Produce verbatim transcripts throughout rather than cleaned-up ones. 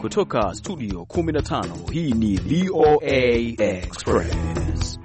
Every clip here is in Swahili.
kutoka studio kumi na tano, hii ni V O A Express.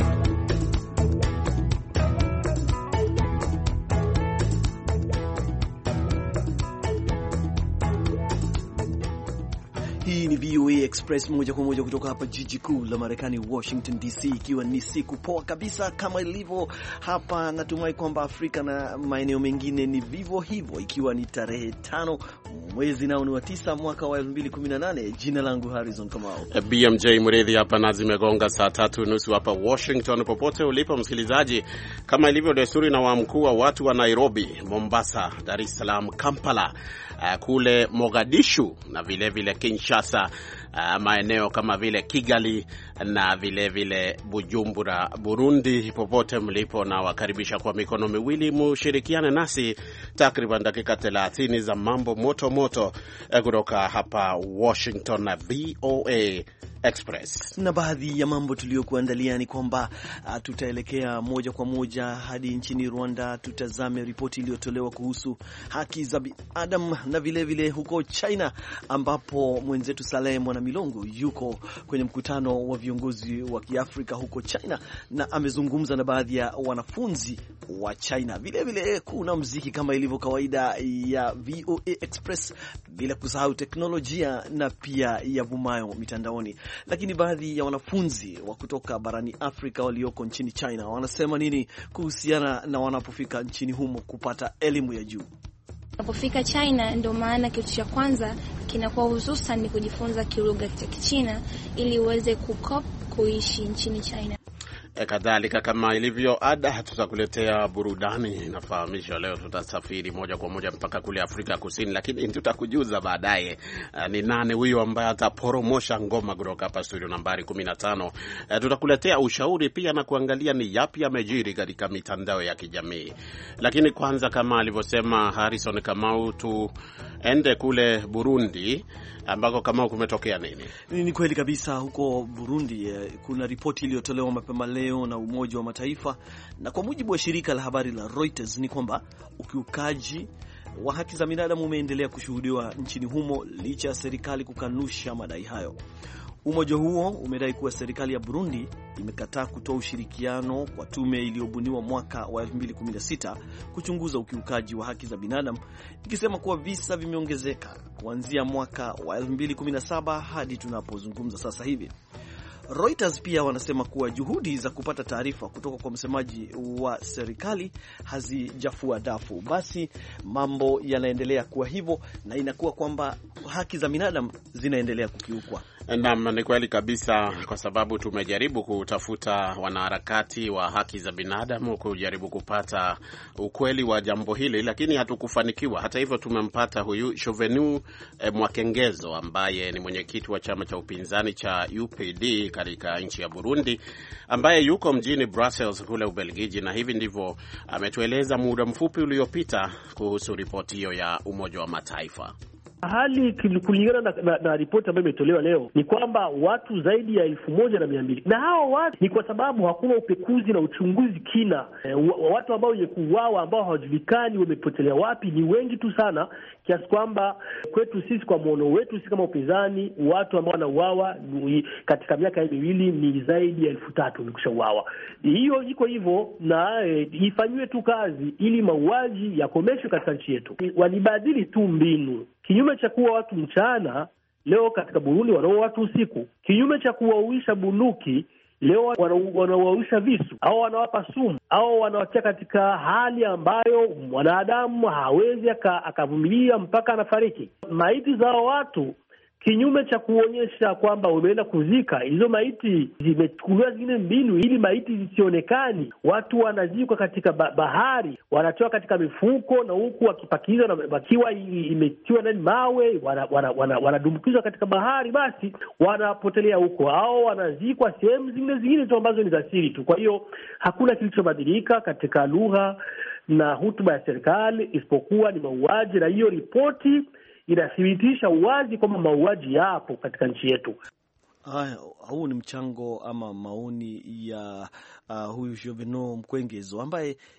Hii ni V O A Express moja kwa moja kutoka hapa jiji kuu la Marekani, Washington D C, ikiwa ni siku poa kabisa kama ilivyo hapa. Natumai kwamba Afrika na maeneo mengine ni vivyo hivyo, ikiwa ni tarehe tano mwezi nao ni wa tisa mwaka wa elfu mbili kumi na nane. Jina langu Harrison Kamau. B M J Murithi hapa, na zimegonga saa tatu nusu hapa Washington. Popote ulipo msikilizaji, kama ilivyo desturi na wa mkuu wa watu wa Nairobi, Mombasa, Dar es Salaam, Kampala, uh, kule Mogadishu na vile vile Kinshasa, uh, maeneo kama vile Kigali na vile vile Bujumbura, Burundi, popote mlipo na wakaribisha kwa mikono miwili mushirikiane nasi takriban dakika thelathini za mambo moto moto kutoka hapa Washington na V O A Express. Na baadhi ya mambo tuliyokuandalia ni kwamba uh, tutaelekea moja kwa moja hadi nchini Rwanda, tutazame ripoti iliyotolewa kuhusu haki za binadamu, na vile vile huko China ambapo mwenzetu Saleh Mwanamilongo yuko kwenye mkutano wa viongozi wa Kiafrika huko China na amezungumza na baadhi ya wanafunzi wa China. Vile vile kuna muziki kama ilivyo kawaida ya V O A Express, bila kusahau teknolojia na pia ya vumayo mitandaoni. Lakini baadhi ya wanafunzi wa kutoka barani Afrika walioko nchini China wanasema nini kuhusiana na wanapofika nchini humo kupata elimu ya juu? Unapofika China, ndio maana kitu cha kwanza kinakuwa hususan ni kujifunza kilugha cha Kichina ili uweze kukop kuishi nchini China. E, kadhalika kama ilivyo ada, tutakuletea burudani. Nafahamishwa leo tutasafiri moja kwa moja mpaka kule Afrika Kusini, lakini tutakujuza baadaye uh, ni nani huyo ambaye ataporomosha ngoma kutoka hapa studio nambari kumi na tano. Uh, tutakuletea ushauri pia na kuangalia ni yapi yamejiri katika mitandao ya kijamii. Lakini kwanza, kama alivyosema Harrison Kamau, tuende kule Burundi ambako kama kumetokea nini? Ni kweli kabisa, huko Burundi eh, kuna ripoti iliyotolewa mapema leo na Umoja wa Mataifa, na kwa mujibu wa shirika la habari la Reuters ni kwamba ukiukaji wa haki za binadamu umeendelea kushuhudiwa nchini humo licha ya serikali kukanusha madai hayo. Umoja huo umedai kuwa serikali ya Burundi imekataa kutoa ushirikiano kwa tume iliyobuniwa mwaka wa elfu mbili kumi na sita kuchunguza ukiukaji wa haki za binadamu, ikisema kuwa visa vimeongezeka kuanzia mwaka wa elfu mbili kumi na saba hadi tunapozungumza sasa hivi. Reuters pia wanasema kuwa juhudi za kupata taarifa kutoka kwa msemaji wa serikali hazijafua dafu. Basi mambo yanaendelea kuwa hivyo na inakuwa kwamba haki za binadamu zinaendelea kukiukwa. Naam, ni kweli kabisa, kwa sababu tumejaribu kutafuta wanaharakati wa haki za binadamu kujaribu kupata ukweli wa jambo hili, lakini hatukufanikiwa. Hata hivyo tumempata huyu Jovenu eh, Mwakengezo ambaye ni mwenyekiti wa chama cha upinzani cha U P D katika nchi ya Burundi, ambaye yuko mjini Brussels kule Ubelgiji, na hivi ndivyo ametueleza muda mfupi uliopita kuhusu ripoti hiyo ya Umoja wa Mataifa. Hali kulingana na, na, na ripoti ambayo imetolewa leo ni kwamba watu zaidi ya elfu moja na mia mbili, na hao watu ni kwa sababu hakuna upekuzi na uchunguzi kina. E, watu ambao wenye kuuawa ambao hawajulikani wamepotelea wapi ni wengi tu sana, kiasi kwamba kwetu sisi, kwa muono wetu sisi kama upinzani, watu ambao wanauawa katika miaka hii miwili ni zaidi ya elfu tatu wamekushauawa. Hiyo iko hivyo na e, ifanywe tu kazi ili mauaji yakomeshwe katika nchi yetu. Walibadili tu mbinu. Kinyume cha kuwa watu mchana, leo katika Burundi wanaua watu usiku. Kinyume cha kuwauisha bunduki, leo wanauisha visu au wanawapa sumu au wanawatia katika hali ambayo mwanadamu hawezi akavumilia mpaka anafariki. Maiti za watu, kinyume cha kuonyesha kwamba wameenda kuzika, hizo maiti zimechukuliwa zingine mbinu ili maiti zisionekani. Watu wanazikwa katika bahari, wanatoa katika mifuko, na huku wakipakizwa na wakiwa imetiwa ndani mawe, wanadumbukizwa wana, wana katika bahari, basi wanapotelea huko, au wanazikwa sehemu zingine zingine tu ambazo ni za siri tu. Kwa hiyo hakuna kilichobadilika katika lugha na hutuba ya serikali isipokuwa ni mauaji, na hiyo ripoti inathibitisha wazi kwamba mauaji yapo katika nchi yetu. Haya, huu ni mchango ama maoni ya uh, huyu Joveno Mkwengezo ambaye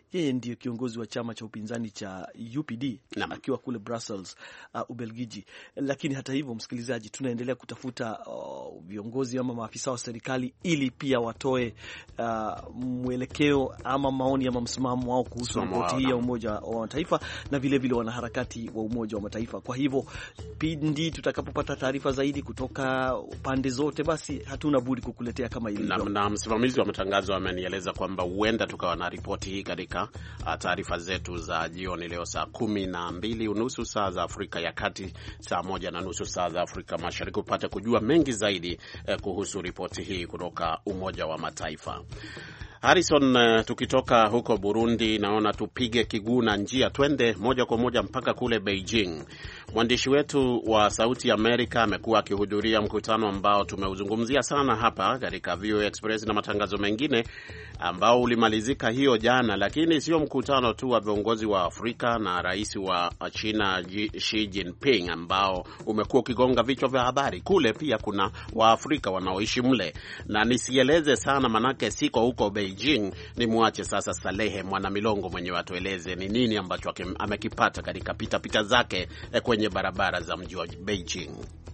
yeye ndiyo kiongozi wa chama cha upinzani cha U P D akiwa kule Brussels, uh, Ubelgiji. Lakini hata hivyo, msikilizaji, tunaendelea kutafuta uh, viongozi ama maafisa wa serikali ili pia watoe uh, mwelekeo ama maoni ama msimamo wao kuhusu ripoti hii ya Umoja wa Mataifa na vile vile wanaharakati wa Umoja wa Mataifa. Kwa hivyo pindi tutakapopata taarifa zaidi kutoka pande zote, basi hatuna budi kukuletea kama ilivyo. Na, na msimamizi wa matangazo amenieleza kwamba huenda tukawa na ripoti hii katika uh, taarifa zetu za jioni leo saa kumi na mbili unusu saa za Afrika ya Kati, saa moja na nusu saa za Afrika Mashariki, upate kujua mengi zaidi eh, kuhusu ripoti hii kutoka Umoja wa Mataifa. Harrison, uh, tukitoka huko Burundi naona tupige kiguu na njia twende moja kwa moja mpaka kule Beijing. Mwandishi wetu wa Sauti ya Amerika amekuwa akihudhuria mkutano ambao tumeuzungumzia sana hapa katika V O A Express na matangazo mengine, ambao ulimalizika hiyo jana. Lakini sio mkutano tu wa viongozi wa Afrika na rais wa China Xi Jinping ambao umekuwa ukigonga vichwa vya habari. Kule pia kuna Waafrika wanaoishi mle, na nisieleze sana manake siko huko Beijing. Ni muache sasa Salehe Mwanamilongo mwenyewe atueleze ni nini ambacho amekipata katika pita pita zake kwenye barabara za mji wa Beijing.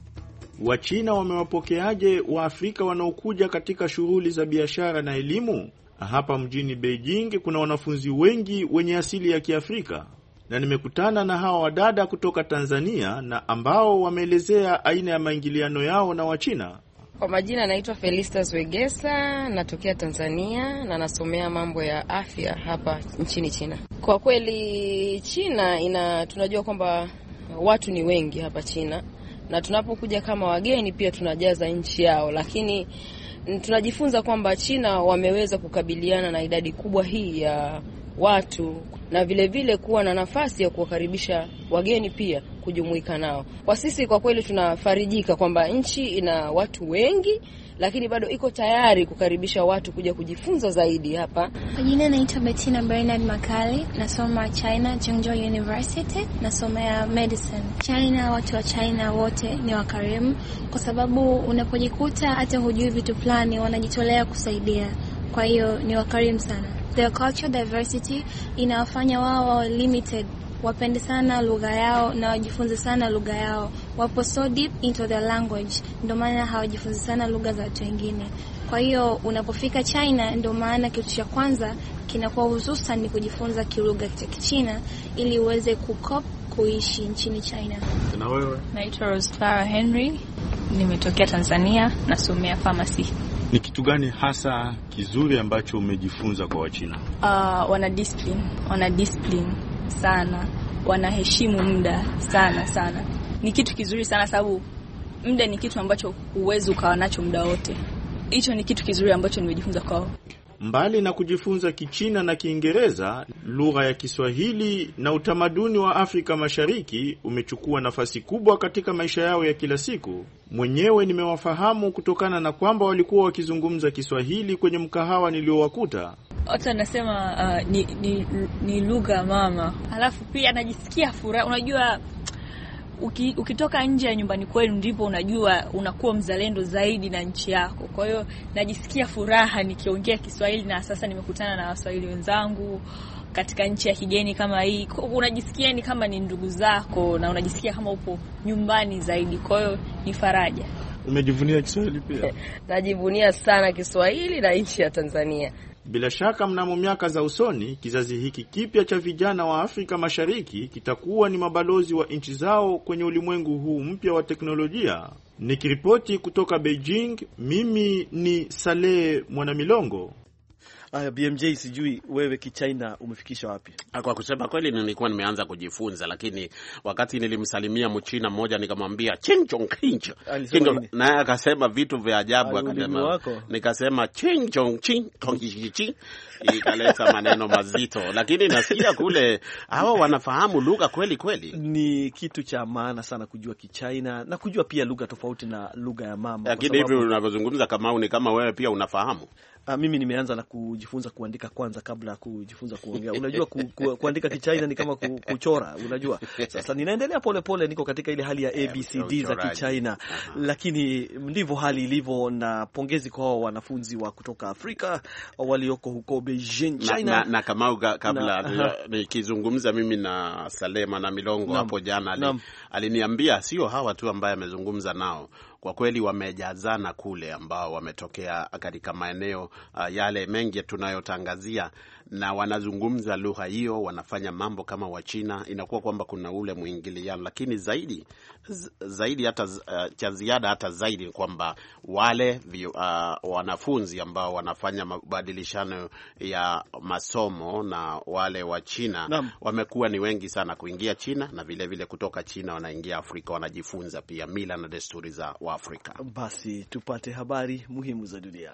Wachina wamewapokeaje Waafrika wanaokuja katika shughuli za biashara na elimu? Hapa mjini Beijing kuna wanafunzi wengi wenye asili ya Kiafrika, na nimekutana na hawa wadada kutoka Tanzania na ambao wameelezea aina ya maingiliano yao na Wachina. Kwa majina naitwa Felista Wegesa, natokea Tanzania na nasomea mambo ya afya hapa nchini China. Kwa kweli China ina tunajua kwamba watu ni wengi hapa China, na tunapokuja kama wageni pia tunajaza nchi yao, lakini tunajifunza kwamba China wameweza kukabiliana na idadi kubwa hii ya watu na vile vile kuwa na nafasi ya kuwakaribisha wageni pia kujumuika nao. Kwa sisi kwa kweli tunafarijika kwamba nchi ina watu wengi, lakini bado iko tayari kukaribisha watu kuja kujifunza zaidi hapa. Kwa jina naitwa Bettina Bernard Makali, nasoma China Zhengzhou University, nasomea medicine. China, watu wa China wote ni wakarimu, kwa sababu unapojikuta hata hujui vitu fulani wanajitolea kusaidia. Kwa hiyo ni wakarimu sana. Their cultural diversity inawafanya wao wa limited wapende sana lugha yao na wajifunze sana lugha yao. Wapo so deep into their language, ndio maana hawajifunzi sana lugha za watu wengine. Kwa hiyo unapofika China, ndio maana kitu cha kwanza kinakuwa hususan ni kujifunza kilugha cha Kichina ili uweze kukop kuishi nchini China. Na wewe? Naitwa Rosfara Henry, nimetokea Tanzania, nasomea pharmacy. Ni kitu gani hasa kizuri ambacho umejifunza kwa Wachina? Uh, wana discipline, wana discipline sana, wanaheshimu muda sana sana. Ni kitu kizuri sana sababu muda ni kitu ambacho huwezi ukawa nacho muda wote. Hicho ni kitu kizuri ambacho nimejifunza kwao. Mbali na kujifunza Kichina na Kiingereza, lugha ya Kiswahili na utamaduni wa Afrika Mashariki umechukua nafasi kubwa katika maisha yao ya kila siku. Mwenyewe nimewafahamu kutokana na kwamba walikuwa wakizungumza Kiswahili kwenye mkahawa niliowakuta. Hata nasema uh, ni ni, ni lugha mama. Alafu pia najisikia furaha. Unajua Uki, ukitoka nje ya nyumbani kwenu ndipo unajua unakuwa mzalendo zaidi na nchi yako. Kwa hiyo najisikia furaha nikiongea Kiswahili, na sasa nimekutana na Waswahili wenzangu katika nchi ya kigeni kama hii. Unajisikia ni kama ni ndugu zako na unajisikia kama upo nyumbani zaidi. Kwa hiyo ni faraja. Umejivunia Kiswahili pia? Najivunia sana Kiswahili na nchi ya Tanzania. Bila shaka mnamo miaka za usoni, kizazi hiki kipya cha vijana wa Afrika Mashariki kitakuwa ni mabalozi wa nchi zao kwenye ulimwengu huu mpya wa teknolojia. Nikiripoti kutoka Beijing, mimi ni Saleh Mwanamilongo. Aya, B M J, sijui wewe Kichina umefikisha wapi? Kwa kusema kweli nilikuwa nimeanza kujifunza, lakini wakati nilimsalimia Mchina mmoja nikamwambia ching chong king, na akasema vitu vya ajabu, akasema nikasema ching chong ching tong chi, ikaleta maneno mazito, lakini nasikia kule hawa wanafahamu lugha kweli kweli. Ni kitu cha maana sana kujua Kichina na kujua pia lugha tofauti na lugha ya mama. Lakini hivi unavyozungumza kama ni kama wewe pia unafahamu. Uh, mimi nimeanza na kujifunza kuandika kwanza kabla ya kujifunza kuongea. Unajua ku, ku, kuandika Kichina ni kama ku, kuchora, unajua. Sasa ninaendelea pole pole, niko katika ile hali ya A B C D za Kichina. Lakini ndivyo hali ilivyo, na pongezi kwa wanafunzi wa kutoka Afrika walioko huko Beijing, China. Na, na, na kama kabla nikizungumza mimi na Salema na Milongo na, hapo jana ali, aliniambia sio hawa tu ambaye amezungumza nao. Kwa kweli wamejazana kule, ambao wametokea katika maeneo uh, yale mengi tunayotangazia, na wanazungumza lugha hiyo, wanafanya mambo kama wa China. Inakuwa kwamba kuna ule muingiliano, lakini zaidi zaidi hata uh, cha ziada hata zaidi kwamba wale uh, wanafunzi ambao wanafanya mabadilishano ya masomo na wale wa China wamekuwa ni wengi sana kuingia China, na vile vile kutoka China wanaingia Afrika, wanajifunza pia mila na desturi za wa Afrika. Basi tupate habari muhimu za dunia.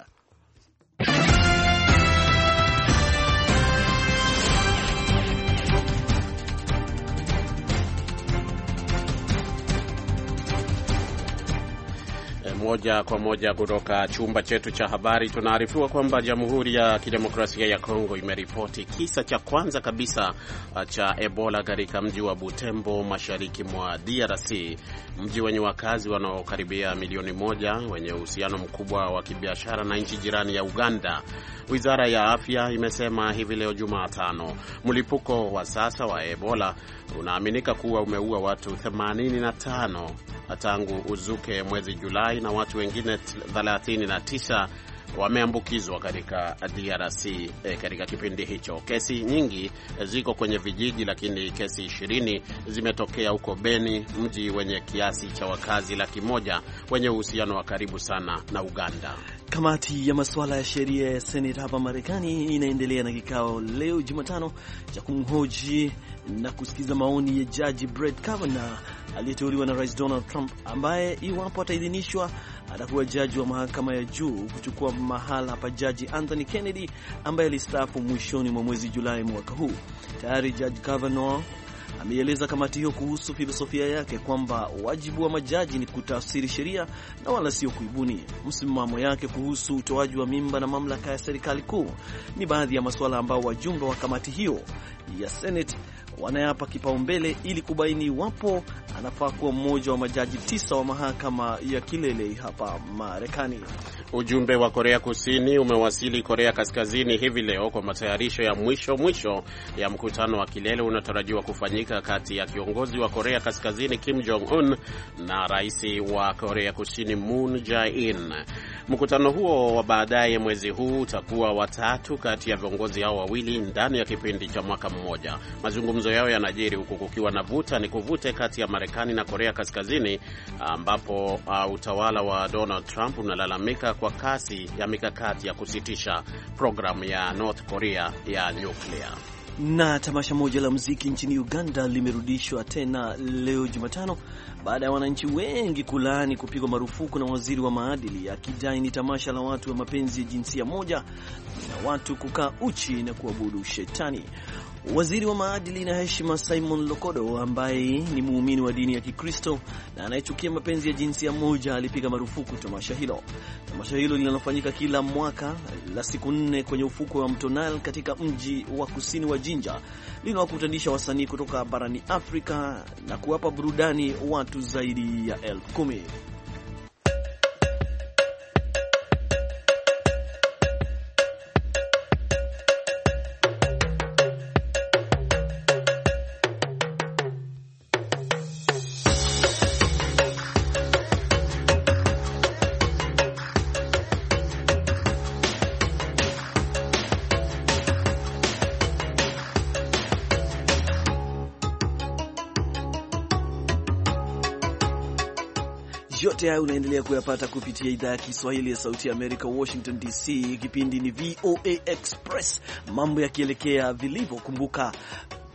Moja kwa moja kutoka chumba chetu cha habari tunaarifiwa kwamba Jamhuri ya Kidemokrasia ya Kongo imeripoti kisa cha kwanza kabisa cha Ebola katika mji wa Butembo, mashariki mwa D R C, mji wenye wakazi wanaokaribia milioni moja, wenye uhusiano mkubwa wa kibiashara na nchi jirani ya Uganda. Wizara ya Afya imesema hivi leo Jumatano mlipuko wa sasa wa Ebola unaaminika kuwa umeua watu themanini na tano tangu uzuke mwezi Julai, na watu wengine thelathini na tisa wameambukizwa katika D R C eh, katika kipindi hicho. Kesi nyingi ziko kwenye vijiji, lakini kesi ishirini zimetokea huko Beni, mji wenye kiasi cha wakazi laki moja wenye uhusiano wa karibu sana na Uganda. Kamati ya masuala ya sheria ya Senate hapa Marekani inaendelea na kikao leo Jumatano cha kumhoji na kusikiza maoni ya Jaji Brett Kavanaugh aliyeteuliwa na Rais Donald Trump, ambaye iwapo ataidhinishwa atakuwa jaji wa mahakama ya juu kuchukua mahala pa Jaji Anthony Kennedy ambaye alistaafu mwishoni mwa mwezi Julai mwaka huu. Tayari Jaji Kavanaugh ameeleza kamati hiyo kuhusu filosofia yake kwamba wajibu wa majaji ni kutafsiri sheria na wala sio kuibuni. Msimamo yake kuhusu utoaji wa mimba na mamlaka ya serikali kuu ni baadhi ya masuala ambao wajumbe wa kamati hiyo ya Senate wanayapa kipaumbele ili kubaini iwapo anafaa kuwa mmoja wa majaji tisa wa mahakama ya kilele hapa Marekani. Ujumbe wa Korea Kusini umewasili Korea Kaskazini hivi leo kwa matayarisho ya mwisho mwisho ya mkutano wa kilele unatarajiwa kufanyika kati ya kiongozi wa Korea Kaskazini Kim Jong Un na rais wa Korea Kusini Moon Jae-in. Mkutano huo wa baadaye mwezi huu utakuwa watatu kati ya viongozi hao wawili ndani ya kipindi cha mwaka mmoja. Mazungumzo yao yanajiri huku kukiwa na vuta ni kuvute kati ya Marekani na Korea Kaskazini, ambapo uh, utawala wa Donald Trump unalalamika kwa kasi ya mikakati ya kusitisha programu ya North Korea ya nuclear. Na tamasha moja la muziki nchini Uganda limerudishwa tena leo Jumatano baada ya wananchi wengi kulaani kupigwa marufuku na waziri wa maadili, akidai ni tamasha la watu wa mapenzi ya jinsia moja na watu kukaa uchi na kuabudu shetani. Waziri wa maadili na heshima Simon Lokodo, ambaye ni muumini wa dini ya Kikristo na anayechukia mapenzi ya jinsia moja, alipiga marufuku tamasha hilo. Tamasha hilo linalofanyika kila mwaka la siku nne kwenye ufukwe wa mto Nile katika mji wa kusini wa Jinja linawakutanisha wasanii kutoka barani Afrika na kuwapa burudani watu zaidi ya elfu kumi. Yote haya unaendelea kuyapata kupitia idhaa ya Kiswahili ya Sauti ya Amerika, Washington D C. Kipindi ni V O A Express, mambo yakielekea vilivyo. Kumbuka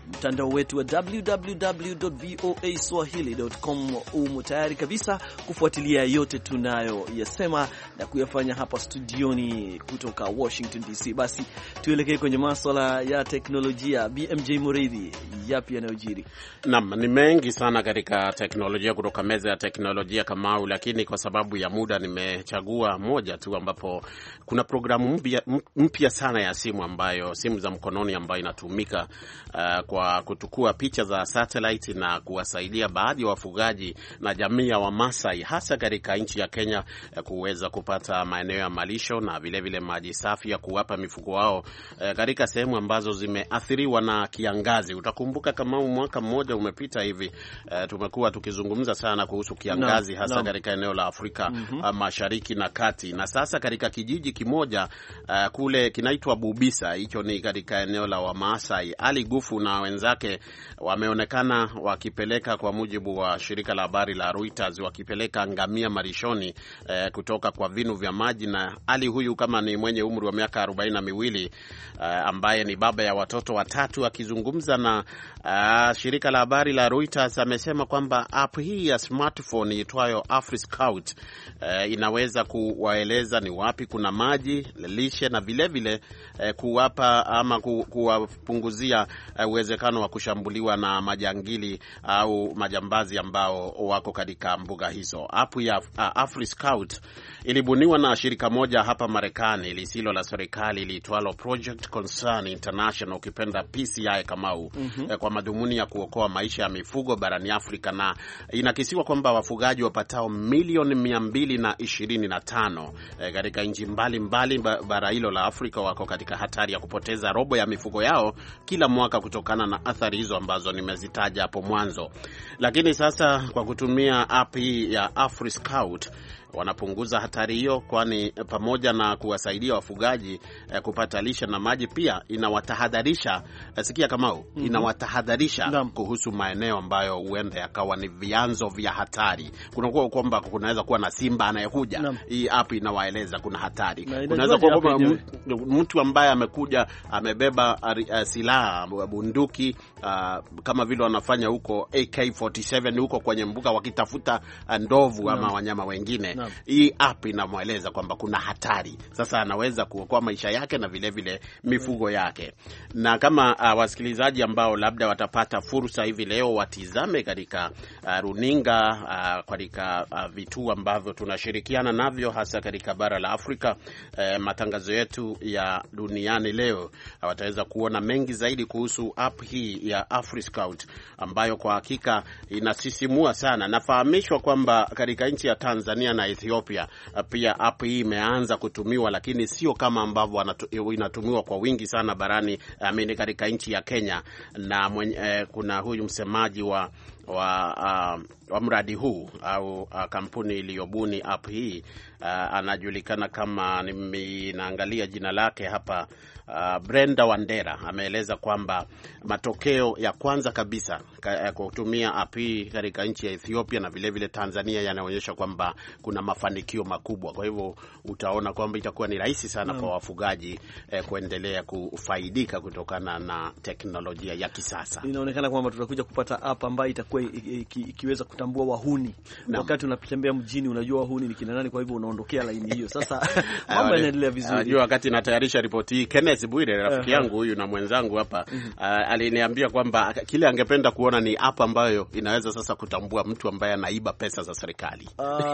mtandao wetu wa w w w dot v o a swahili dot com. Umo tayari kabisa kufuatilia yote tunayoyasema na kuyafanya hapa studioni kutoka Washington D C. Basi tuelekee kwenye masuala ya teknolojia. B M J Mureithi, yapi yanayojiri? Naam, ni mengi sana katika teknolojia kutoka meza ya teknolojia Kamau, lakini kwa sababu ya muda nimechagua moja tu, ambapo kuna programu mpya mpya sana ya simu ambayo simu za mkononi ambayo inatumika uh, kwa kutukua picha za satellite na kuwasaidia baadhi ya wafugaji na jamii ya Wamasai hasa katika nchi ya Kenya uh, kuweza kupata maeneo ya malisho na vile vile maji safi ya kuwapa mifugo wao uh, katika sehemu ambazo zimeathiriwa na kiangazi. Utakumbuka kama mwaka mmoja umepita hivi uh, tumekuwa tukizungumza sana kuhusu kiangazi no, hasa no. katika eneo la Afrika mm-hmm. uh, Mashariki na Kati. Na sasa katika kijiji kimoja uh, kule kinaitwa Bubisa, hicho ni katika eneo la Wamasai, Ali Gufu na wenzake wameonekana wakipeleka, kwa mujibu wa shirika la habari la Reuters, wakipeleka ngamia marishoni uh, kutoka kwa vinu vya maji. Na Ali huyu kama ni mwenye umri wa miaka arobaini na miwili uh, ambaye ni baba ya watoto watatu, akizungumza na uh, shirika la habari la Reuters amesema kwamba app hii ya smartphone itwayo AfriScout uh, inaweza kuwaeleza ni wapi kuna maji, lishe na vile vile uh, kuwapa ama ku, kuwapunguzia uh, uwezekano wa kushambuliwa na majangili au majambazi ambao wako katika mbuga hizo. App ya uh, AfriScout ilibuniwa na shirika moja hapa Marekani lisilo la serikali liitwalo Project Concern International, ukipenda P C I Kamau, mm-hmm. eh, kwa madhumuni ya kuokoa maisha ya mifugo barani Afrika, na inakisiwa kwamba wafugaji wapatao milioni mia mbili na ishirini na tano eh, katika nchi mbalimbali bara hilo la Afrika wako katika hatari ya kupoteza robo ya mifugo yao kila mwaka kutokana na athari hizo ambazo nimezitaja hapo mwanzo. Lakini sasa kwa kutumia app hii ya AfriScout wanapunguza hatari hiyo, kwani pamoja na kuwasaidia wafugaji eh, kupata lishe na maji, pia inawatahadharisha eh, sikia Kamau, mm-hmm. inawatahadharisha Ndam. kuhusu maeneo ambayo huenda yakawa ni vyanzo vya hatari. Kuna kuwa kwamba kunaweza kuwa na simba anayekuja. Hii app inawaeleza kuna hatari. Kunaweza kuwa kwamba mtu ambaye amekuja amebeba uh, silaha bunduki uh, kama vile wanafanya huko A K arobaini huko kwenye mbuga wakitafuta uh, ndovu Ndam. ama wanyama wengine. Ndam. Hii app inamweleza kwamba kuna hatari. Sasa anaweza kuokoa maisha yake na vile vile mifugo yake. Na kama uh, wasikilizaji ambao labda watapata fursa hivi leo watizame katika uh, runinga uh, katika uh, vituo ambavyo tunashirikiana navyo hasa katika bara la Afrika, uh, matangazo yetu ya duniani leo, uh, wataweza kuona mengi zaidi kuhusu app hii ya AfriScout ambayo kwa hakika inasisimua sana. Nafahamishwa kwamba katika nchi ya Tanzania na Ethiopia pia app hii imeanza kutumiwa, lakini sio kama ambavyo inatumiwa kwa wingi sana barani amini katika nchi ya Kenya. Na mwenye, eh, kuna huyu msemaji wa wa, uh, wa mradi huu au uh, kampuni iliyobuni app hii uh, anajulikana kama, ninaangalia jina lake hapa, uh, Brenda Wandera, ameeleza kwamba matokeo ya kwanza kabisa kwa kutumia app hii katika nchi ya Ethiopia na vile vile Tanzania yanaonyesha kwamba kuna mafanikio makubwa. Kwa hivyo utaona kwamba itakuwa ni rahisi sana mm. kwa wafugaji eh, kuendelea kufaidika kutokana na teknolojia ya kisasa. Inaonekana kwamba tutakuja kupata app ambayo itakuwa ikiweza kutambua wahuni no. wakati unapitembea mjini, unajua wahuni ni kina nani, kwa hivyo unaondokea laini hiyo. Sasa mambo yanaendelea vizuri. Unajua wakati natayarisha ripoti hii, Kenneth Bwire rafiki yangu huyu na mwenzangu hapa uh-huh. uh, aliniambia kwamba kile angependa kuona ni app ambayo inaweza sasa kutambua mtu ambaye anaiba pesa za serikali.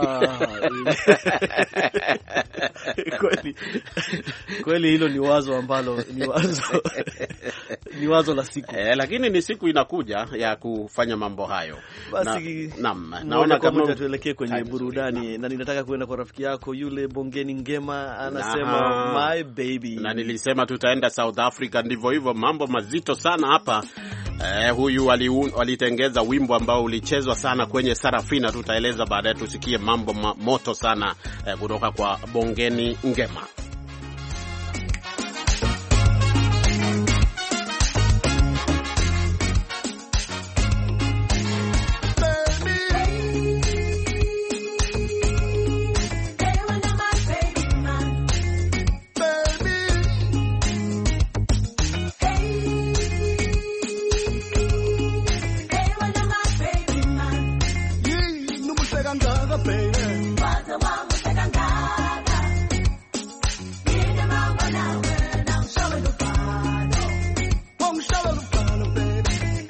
Kweli kweli hilo ni wazo ambalo ni wazo ni wazo la siku. Eh, lakini ni siku inakuja ya kufanya mambo hayo. Basi na, na, naona kama tuelekee kwenye burudani na ninataka kuenda kwa rafiki yako yule Bongeni Ngema anasema na, my baby. Na nilisema tutaenda South Africa, ndivyo hivyo, mambo mazito sana hapa. Eh, huyu walitengeza wimbo ambao ulichezwa sana kwenye Sarafina, tutaeleza baadaye, tusikie mambo ma, moto sana eh, kutoka kwa Bongeni Ngema. Sekangaga, baby. Waza wangu sekangaga. Nina mambo nawe, na mshawe lupano. Oh, mshawe lupano, baby.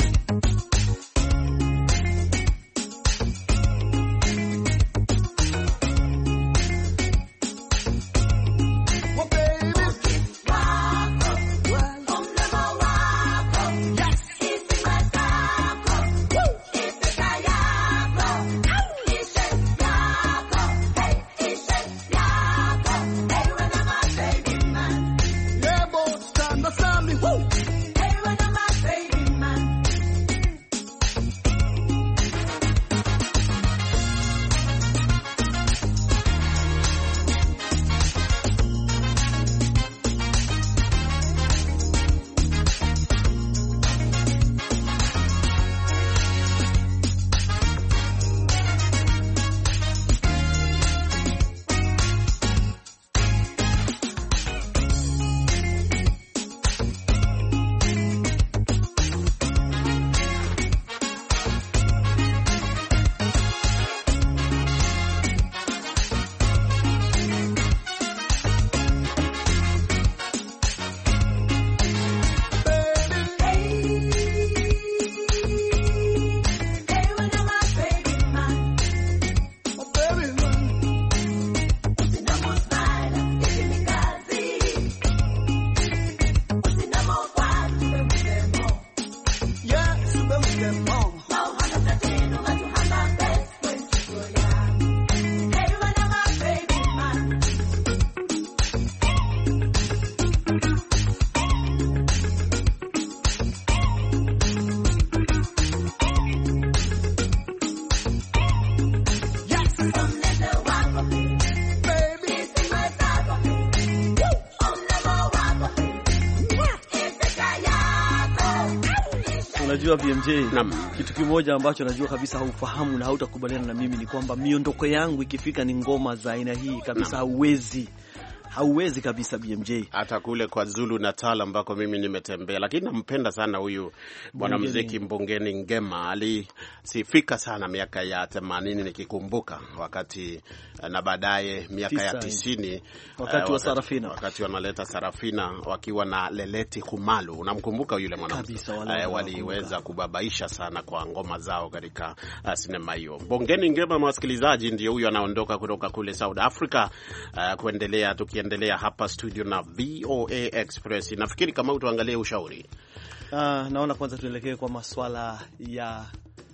Unajua B M J, kitu kimoja ambacho najua kabisa haufahamu na hautakubaliana na mimi ni kwamba miondoko yangu ikifika ni ngoma za aina hii kabisa, hauwezi hauwezi kabisa B M J. Hata kule kwa Zulu Natal ambako mimi nimetembea, lakini nampenda sana huyu mwanamuziki Mbongeni Ngema. Alisifika sana miaka ya themanini nikikumbuka, wakati na baadaye miaka ya tisini wakati uh, wa Sarafina, wakati wanaleta Sarafina wakiwa na Leleti Kumalu. Unamkumbuka yule mwanamuziki? Uh, waliweza kubabaisha sana kwa ngoma zao katika uh, sinema hiyo. Mbongeni Ngema, mwasikilizaji, ndio huyu anaondoka kutoka kule South Africa uh, kuendelea tuki endelea hapa studio na V O A Express. Nafikiri kama tuangalie ushauri. Ah, naona kwanza tuelekee kwa masuala ya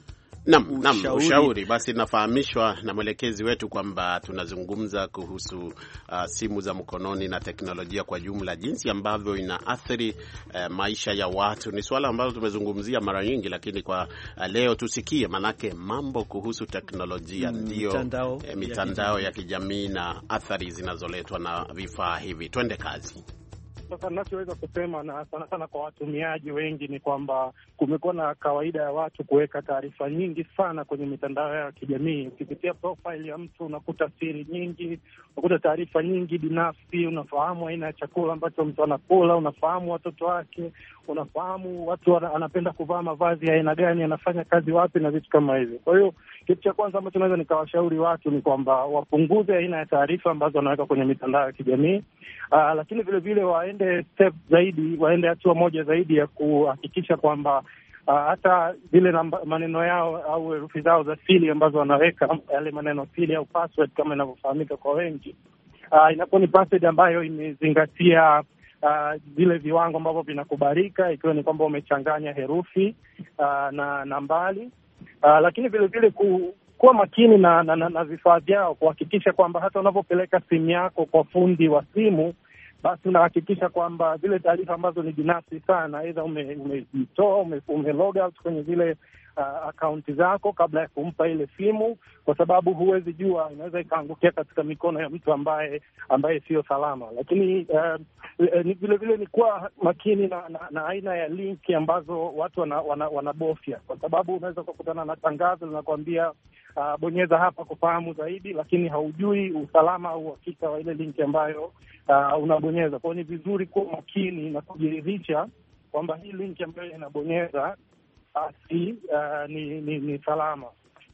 Naam, naam, ushauri. Basi nafahamishwa na mwelekezi wetu kwamba tunazungumza kuhusu uh, simu za mkononi na teknolojia kwa jumla, jinsi ambavyo inaathiri uh, maisha ya watu. Ni swala ambalo tumezungumzia mara nyingi, lakini kwa uh, leo tusikie, manake mambo kuhusu teknolojia mm, ndio mitandao, eh, mitandao ya kijamii ya na athari zinazoletwa na vifaa hivi. Twende kazi. Sasa ninachoweza kusema na sana sana kwa watumiaji wengi ni kwamba kumekuwa na kawaida ya watu kuweka taarifa nyingi sana kwenye mitandao ya kijamii. Ukipitia profile ya mtu unakuta siri nyingi, unakuta taarifa nyingi binafsi, unafahamu aina ya chakula ambacho mtu anakula, unafahamu watoto wake, unafahamu watu anapenda kuvaa mavazi ya aina gani, anafanya kazi wapi na vitu kama hivyo. Kwa hiyo kitu cha kwanza ambacho naweza nikawashauri watu ni kwamba wapunguze aina ya taarifa ambazo wanaweka kwenye mitandao ya kijamii. Uh, lakini vile vile waende step zaidi, waende hatua moja zaidi ya kuhakikisha kwamba uh, hata zile maneno yao au herufi zao za siri ambazo wanaweka, yale maneno siri au password kama inavyofahamika kwa wengi, uh, inakuwa ni password ambayo imezingatia uh, vile viwango ambavyo vinakubalika, ikiwa ni kwamba umechanganya herufi uh, na nambari. Uh, lakini vile vile ku kuwa makini na na, na, na vifaa vyao, kuhakikisha kwamba hata unapopeleka simu yako kwa fundi wa simu, basi unahakikisha kwamba zile taarifa ambazo ni binafsi sana, aidha umejitoa ume, ume log out kwenye zile uh, akaunti zako kabla ya kumpa ile simu, kwa sababu huwezi jua, inaweza ikaangukia katika mikono ya mtu ambaye ambaye sio salama. Lakini uh, vile vile ni kuwa makini na, na, na aina ya linki ambazo watu wanabofya, wana, wana kwa sababu unaweza kukutana na tangazo linakwambia uh, bonyeza hapa kufahamu zaidi, lakini haujui usalama au uhakika wa ile linki ambayo uh, unabonyeza. Kwa hiyo ni vizuri kuwa makini na kujiridhisha kwamba hii linki ambayo inabonyeza basi uh, ni, ni, ni salama.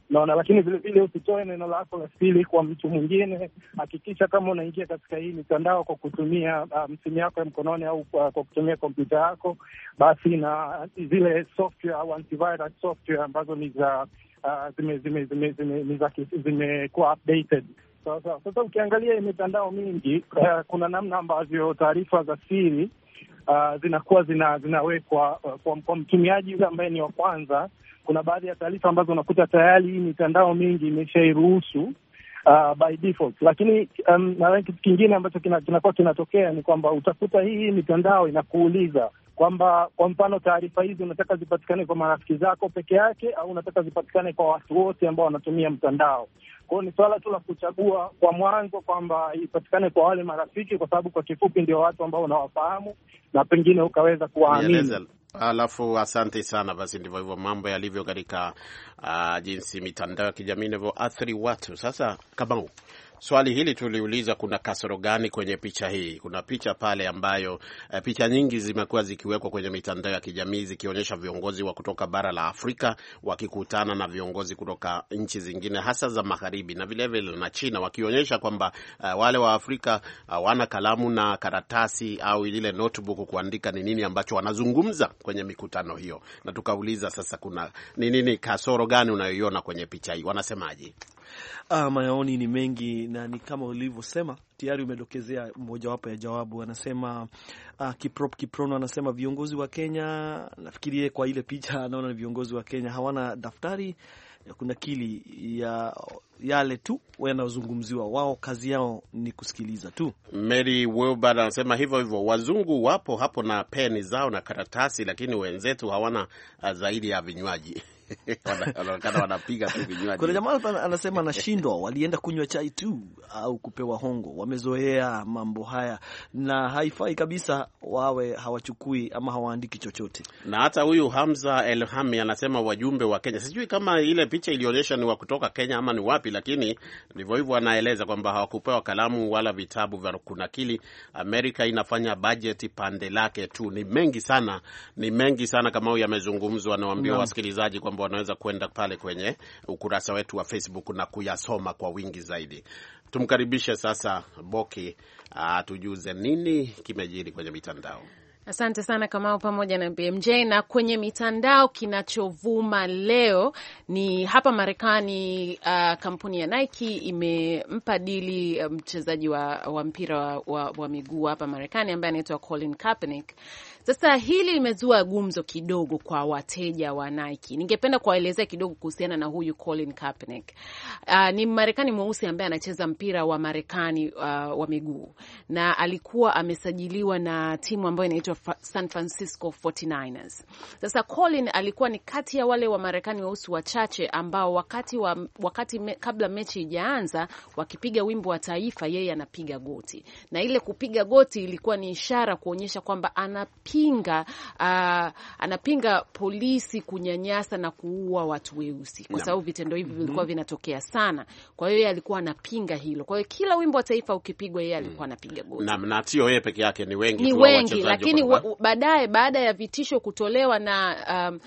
Naona, lakini vile vile usitoe neno lako la siri kwa mtu mwingine. Hakikisha kama unaingia katika hii mitandao kwa kutumia um, simu yako ya mkononi au kwa, kwa kutumia kompyuta yako, basi na zile software au antivirus software ambazo ni za uh, zime zime zime zime zimekuwa updated. Sasa so, so, so, ukiangalia mitandao mingi uh, kuna namna ambavyo taarifa za siri uh, zinakuwa zina, zinawekwa uh, kwa, kwa mtumiaji yule ambaye ni wa kwanza. Kuna baadhi ya taarifa ambazo unakuta tayari hii mitandao mingi imeshairuhusu uh, by default, lakini um, na kitu kingine ambacho kinakuwa kina kinatokea ni kwamba utakuta hii mitandao inakuuliza kwamba kwa mfano taarifa hizi unataka zipatikane kwa marafiki zako peke yake au unataka zipatikane kwa watu wote ambao wanatumia mtandao. Kwa hiyo ni swala tu la kuchagua kwa mwanzo kwamba ipatikane kwa wale marafiki, kwa sababu kwa kifupi ndio watu ambao unawafahamu na pengine ukaweza kuwaamini. Alafu asante sana. Basi ndivyo hivyo mambo yalivyo katika uh, jinsi mitandao ya kijamii inavyoathiri watu. Sasa Kamau, swali hili tuliuliza, kuna kasoro gani kwenye picha hii? Kuna picha pale ambayo uh, picha nyingi zimekuwa zikiwekwa kwenye mitandao ya kijamii zikionyesha viongozi wa kutoka bara la Afrika wakikutana na viongozi kutoka nchi zingine hasa za magharibi na vile vile na China, wakionyesha kwamba uh, wale wa Afrika hawana uh, kalamu na karatasi au ile notebook kuandika ni nini ambacho wanazungumza kwenye mikutano hiyo. Na tukauliza sasa, kuna ni nini kasoro gani unayoiona kwenye picha hii? Wanasemaje? Ah, maoni ni mengi na ni kama ulivyosema, tayari umedokezea mmoja wapo ya jawabu. Anasema uh, Kiprop Kiprono anasema viongozi wa Kenya, nafikirie kwa ile picha anaona viongozi wa Kenya hawana daftari ya kunakili ya yale tu wanazungumziwa, wao kazi yao ni kusikiliza tu. Mary Wilbur anasema hivyo hivyo, wazungu wapo hapo na peni zao na karatasi, lakini wenzetu hawana zaidi ya vinywaji. Wanaonekana wanapiga tu vinywaji. Kuna jamaa anasema anashindwa, walienda kunywa chai tu au kupewa hongo, wamezoea mambo haya na haifai kabisa wawe hawachukui ama hawaandiki chochote. Na hata huyu Hamza Elhami anasema wajumbe wa Kenya, sijui kama ile picha ilionyesha ni wa kutoka Kenya ama ni wapi, lakini ndivyo hivyo anaeleza kwamba hawakupewa kalamu wala vitabu vya kunakili. Amerika inafanya budget pande lake tu. Ni mengi sana, ni mengi sana kama huyu amezungumzwa. Nawaambia no. wasikilizaji kwamba wanaweza kwenda pale kwenye ukurasa wetu wa Facebook na kuyasoma kwa wingi zaidi. Tumkaribishe sasa Boki atujuze nini kimejiri kwenye mitandao. Asante sana Kamau pamoja na B M J. Na kwenye mitandao kinachovuma leo ni hapa Marekani, uh, kampuni ya Nike imempa dili mchezaji um, wa, wa mpira wa, wa, wa miguu hapa Marekani ambaye anaitwa Colin Kaepernick. Sasa hili limezua gumzo kidogo kwa wateja wa Nike. Ningependa kuwaelezea kidogo kuhusiana na huyu Colin Kaepernick. Uh, ni Marekani mweusi ambaye anacheza mpira wa Marekani uh, wa miguu. Na alikuwa amesajiliwa na timu ambayo inaitwa San Francisco forty-niners. Sasa Colin alikuwa ni kati ya wale wa Marekani weusi wachache ambao wakati wa, wakati me, kabla mechi ijaanza wakipiga wimbo wa taifa yeye anapiga goti. Na ile kupiga goti ilikuwa ni ishara kuonyesha kwamba ana Pinga, uh, anapinga polisi kunyanyasa na kuua watu weusi kwa sababu vitendo hivi vilikuwa mm-hmm. vinatokea sana. Kwa hiyo yeye alikuwa anapinga hilo. Kwa hiyo kila wimbo wa taifa ukipigwa yeye alikuwa anapiga goti. Na na sio yeye peke yake, ni wengi ni tu wengi, lakini baadaye baada ya vitisho kutolewa na um,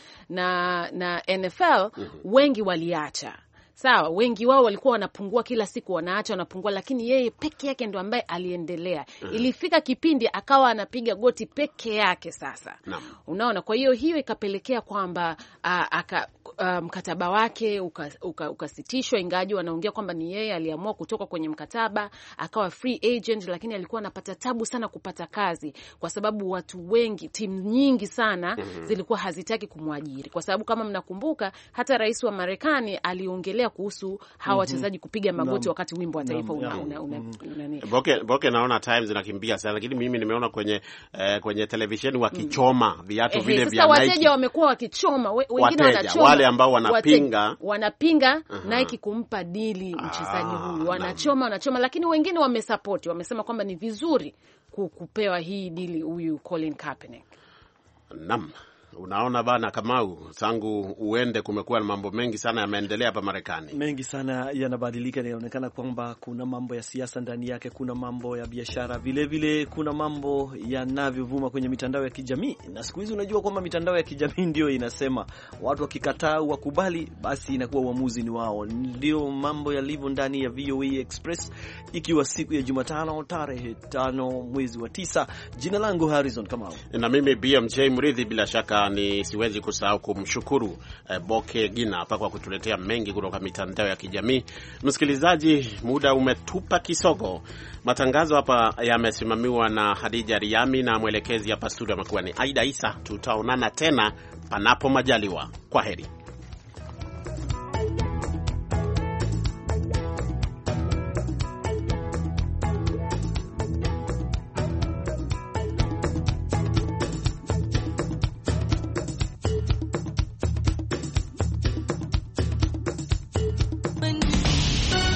na na N F L mm-hmm. wengi waliacha. Sawa, wengi wao walikuwa wanapungua kila siku, wanaacha wanapungua, lakini yeye peke yake ndo ambaye aliendelea. Uh-huh. Ilifika kipindi akawa anapiga goti peke yake sasa. No. Unaona, kwa hiyo hiyo ikapelekea kwamba uh, aka uh, mkataba wake ukasitishwa, uka, uka ingaji wanaongea kwamba ni yeye aliamua kutoka kwenye mkataba, akawa free agent, lakini alikuwa anapata tabu sana kupata kazi kwa sababu watu wengi, timu nyingi sana uh-huh. zilikuwa hazitaki kumwajiri. Kwa sababu kama mnakumbuka hata rais wa Marekani aliongelea kuhusu hawa wachezaji kupiga magoti no. wakati wimbo wa taifa una, una, una, una, una Boke, Boke naona times zinakimbia sana, lakini mimi nimeona kwenye eh, kwenye televisheni wakichoma mm. viatu vile vya Nike. Sasa wateja wamekuwa wakichoma, wengine wanachoma, wale ambao wanapinga wate, wanapinga uh-huh. Nike kumpa dili mchezaji ah, huyu. Wanachoma, wanachoma, lakini wengine wamesupport, wamesema kwamba ni vizuri kupewa hii dili huyu Colin Kaepernick. Naam. Unaona bana Kamau, tangu uende kumekuwa na mambo mengi sana yameendelea hapa Marekani. Mengi sana yanabadilika, inaonekana kwamba kuna mambo ya siasa ndani yake, kuna mambo ya biashara, vile vile kuna mambo yanavyovuma kwenye mitandao ya kijamii. Na siku hizi unajua kwamba mitandao ya kijamii ndio inasema, watu wakikataa wakubali, basi inakuwa uamuzi ni wao. Ndio mambo yalivyo ndani ya V O A Express, ikiwa siku ya Jumatano tarehe tano mwezi wa tisa. Jina langu Harrison Kamau. Na mimi B M J Mridhi. Bila shaka ni siwezi kusahau kumshukuru eh, Boke Gina hapa kwa kutuletea mengi kutoka mitandao ya kijamii. Msikilizaji, muda umetupa kisogo. Matangazo hapa yamesimamiwa na Hadija Riami na mwelekezi hapa studio amekuwa ni Aida Isa. Tutaonana tena panapo majaliwa. Kwaheri.